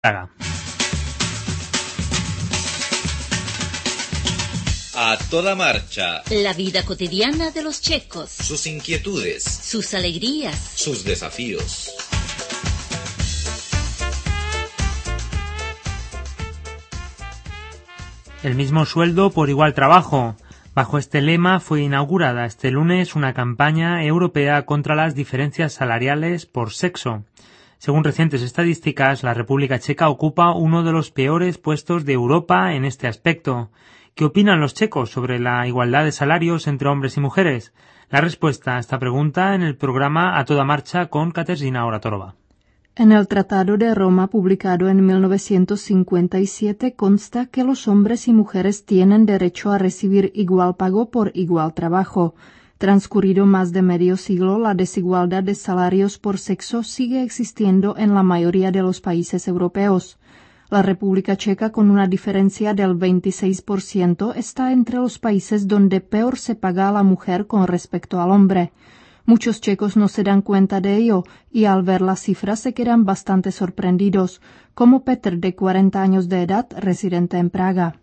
Praga. A toda marcha. La vida cotidiana de los checos. Sus inquietudes. Sus alegrías. Sus desafíos. El mismo sueldo por igual trabajo. Bajo este lema fue inaugurada este lunes una campaña europea contra las diferencias salariales por sexo. Según recientes estadísticas, la República Checa ocupa uno de los peores puestos de Europa en este aspecto. ¿Qué opinan los checos sobre la igualdad de salarios entre hombres y mujeres? La respuesta a esta pregunta en el programa A Toda Marcha con Kateřina Oratorova. En el Tratado de Roma, publicado en 1957, consta que los hombres y mujeres tienen derecho a recibir igual pago por igual trabajo. Transcurrido más de medio siglo, la desigualdad de salarios por sexo sigue existiendo en la mayoría de los países europeos. La República Checa, con una diferencia del 26%, está entre los países donde peor se paga a la mujer con respecto al hombre. Muchos checos no se dan cuenta de ello y al ver las cifras se quedan bastante sorprendidos, como Petr, de 40 años de edad, residente en Praga.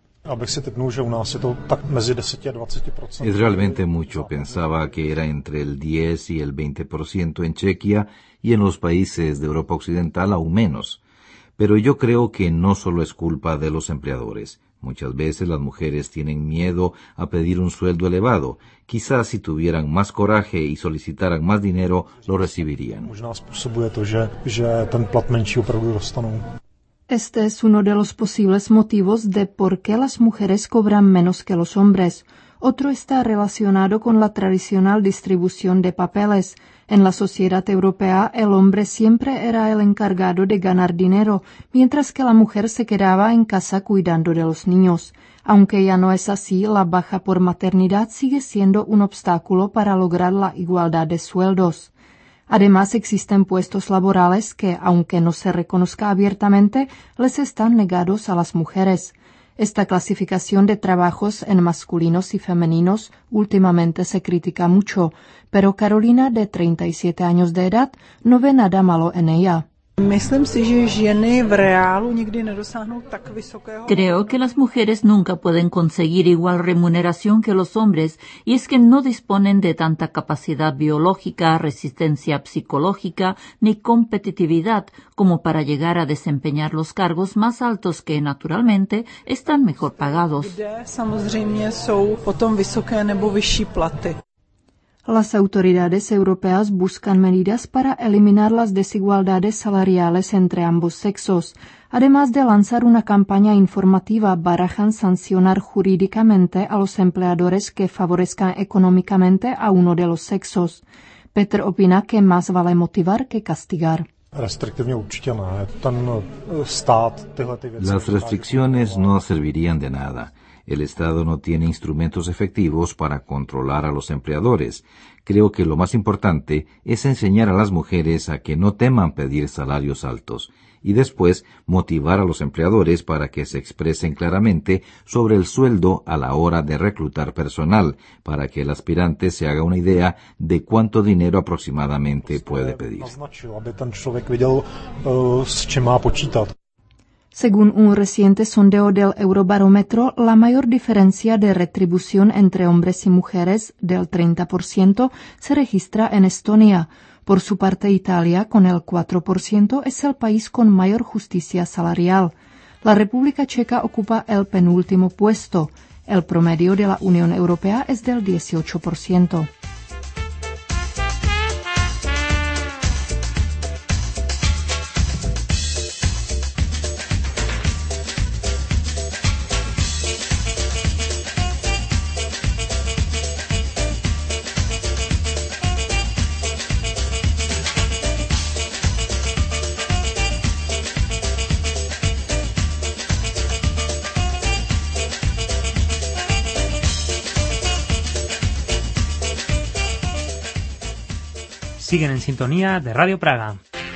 Es realmente mucho. Pensaba que era entre el 10 y el 20% en Chequia y en los países de Europa Occidental aún menos. Pero yo creo que no solo es culpa de los empleadores. Muchas veces las mujeres tienen miedo a pedir un sueldo elevado. Quizás si tuvieran más coraje y solicitaran más dinero, lo recibirían. Este es uno de los posibles motivos de por qué las mujeres cobran menos que los hombres. Otro está relacionado con la tradicional distribución de papeles. En la sociedad europea, el hombre siempre era el encargado de ganar dinero, mientras que la mujer se quedaba en casa cuidando de los niños. Aunque ya no es así, la baja por maternidad sigue siendo un obstáculo para lograr la igualdad de sueldos. Además, existen puestos laborales que, aunque no se reconozca abiertamente, les están negados a las mujeres. Esta clasificación de trabajos en masculinos y femeninos últimamente se critica mucho, pero Carolina, de 37 años de edad, no ve nada malo en ella. Creo que las mujeres nunca pueden conseguir igual remuneración que los hombres, y es que no disponen de tanta capacidad biológica, resistencia psicológica ni competitividad como para llegar a desempeñar los cargos más altos que, naturalmente, están mejor pagados. Las autoridades europeas buscan medidas para eliminar las desigualdades salariales entre ambos sexos. Además de lanzar una campaña informativa, barajan sancionar jurídicamente a los empleadores que favorezcan económicamente a uno de los sexos. Petr opina que más vale motivar que castigar. Las restricciones no servirían de nada. El Estado no tiene instrumentos efectivos para controlar a los empleadores. Creo que lo más importante es enseñar a las mujeres a que no teman pedir salarios altos y después motivar a los empleadores para que se expresen claramente sobre el sueldo a la hora de reclutar personal, para que el aspirante se haga una idea de cuánto dinero aproximadamente puede pedir. Según un reciente sondeo del Eurobarómetro, la mayor diferencia de retribución entre hombres y mujeres, del 30%, se registra en Estonia. Por su parte, Italia, con el 4%, es el país con mayor justicia salarial. La República Checa ocupa el penúltimo puesto. El promedio de la Unión Europea es del 18%. Siguen en sintonía de Radio Praga.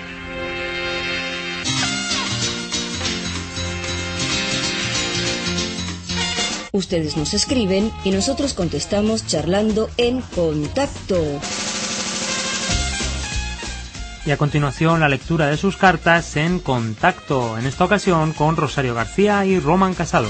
Ustedes nos escriben y nosotros contestamos charlando en Contacto. Y a continuación la lectura de sus cartas en Contacto, en esta ocasión con Rosario García y Roman Casado.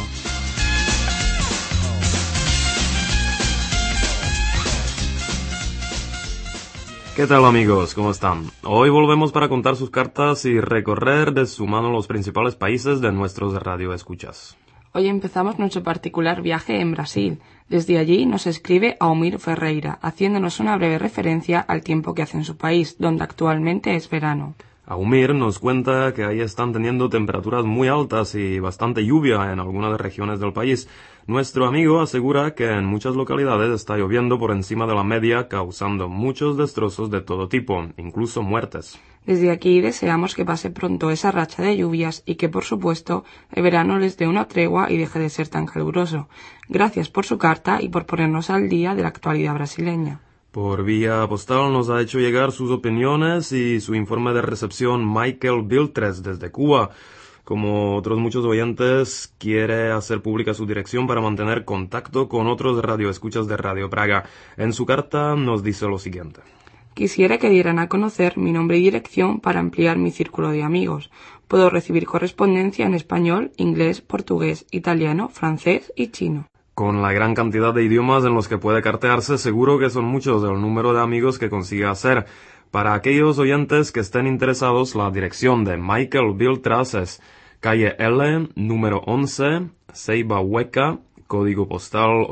¿Qué tal amigos? ¿Cómo están? Hoy volvemos para contar sus cartas y recorrer de su mano los principales países de nuestros radioescuchas. Hoy empezamos nuestro particular viaje en Brasil. Desde allí nos escribe Aumir Ferreira, haciéndonos una breve referencia al tiempo que hace en su país, donde actualmente es verano. Aumir nos cuenta que ahí están teniendo temperaturas muy altas y bastante lluvia en algunas regiones del país. Nuestro amigo asegura que en muchas localidades está lloviendo por encima de la media, causando muchos destrozos de todo tipo, incluso muertes. Desde aquí deseamos que pase pronto esa racha de lluvias y que, por supuesto, el verano les dé una tregua y deje de ser tan caluroso. Gracias por su carta y por ponernos al día de la actualidad brasileña. Por vía postal nos ha hecho llegar sus opiniones y su informe de recepción Michael Biltres desde Cuba. Como otros muchos oyentes, quiere hacer pública su dirección para mantener contacto con otros radioescuchas de Radio Praga. En su carta nos dice lo siguiente. Quisiera que dieran a conocer mi nombre y dirección para ampliar mi círculo de amigos. Puedo recibir correspondencia en español, inglés, portugués, italiano, francés y chino. Con la gran cantidad de idiomas en los que puede cartearse, seguro que son muchos el número de amigos que consigue hacer. Para aquellos oyentes que estén interesados, la dirección de Michael Biltras es calle L, número 11, Ceiba Hueca, código postal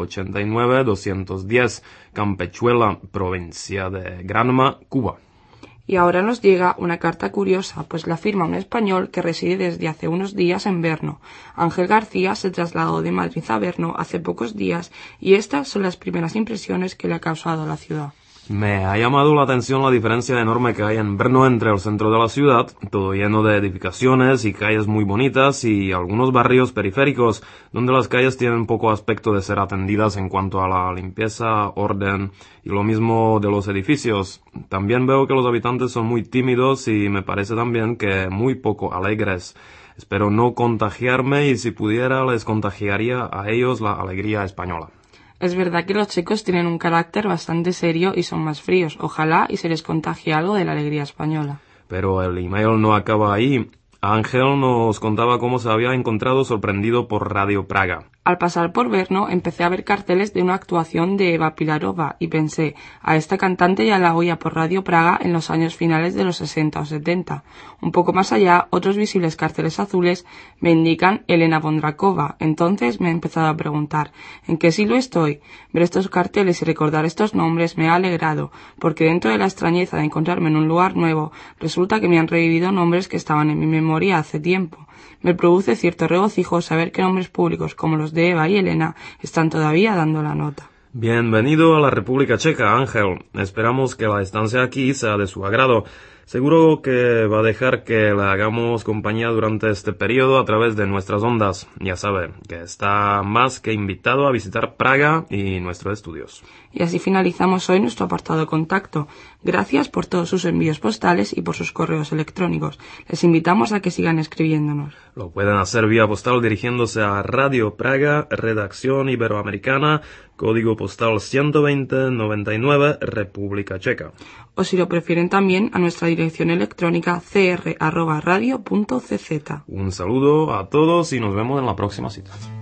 89210, Campechuela, provincia de Granma, Cuba. Y ahora nos llega una carta curiosa, pues la firma un español que reside desde hace unos días en Brno. Ángel García se trasladó de Madrid a Brno hace pocos días y estas son las primeras impresiones que le ha causado a la ciudad. Me ha llamado la atención la diferencia enorme que hay en Brno entre el centro de la ciudad, todo lleno de edificaciones y calles muy bonitas, y algunos barrios periféricos, donde las calles tienen poco aspecto de ser atendidas en cuanto a la limpieza, orden, y lo mismo de los edificios. También veo que los habitantes son muy tímidos y me parece también que muy poco alegres. Espero no contagiarme y si pudiera les contagiaría a ellos la alegría española. Es verdad que los checos tienen un carácter bastante serio y son más fríos. Ojalá y se les contagie algo de la alegría española. Pero el email no acaba ahí. Ángel nos contaba cómo se había encontrado sorprendido por Radio Praga. Al pasar por Brno empecé a ver carteles de una actuación de Eva Pilarova y pensé, a esta cantante ya la oía por Radio Praga en los años finales de los 60 o 70. Un poco más allá, otros visibles carteles azules me indican Elena Vondrakova. Entonces me he empezado a preguntar, ¿en qué siglo estoy? Ver estos carteles y recordar estos nombres me ha alegrado, porque dentro de la extrañeza de encontrarme en un lugar nuevo, resulta que me han revivido nombres que estaban en mi memoria hace tiempo. Me produce cierto regocijo saber que nombres públicos como los de Eva y Elena están todavía dando la nota. Bienvenido a la República Checa, Ángel. Esperamos que la estancia aquí sea de su agrado. Seguro que va a dejar que le hagamos compañía durante este periodo a través de nuestras ondas. Ya sabe, que está más que invitado a visitar Praga y nuestros estudios. Y así finalizamos hoy nuestro apartado contacto. Gracias por todos sus envíos postales y por sus correos electrónicos. Les invitamos a que sigan escribiéndonos. Lo pueden hacer vía postal dirigiéndose a Radio Praga, Redacción Iberoamericana, código postal 12099, República Checa. O si lo prefieren también a nuestra dirección electrónica cr@radio.cz. Un saludo a todos y nos vemos en la próxima cita.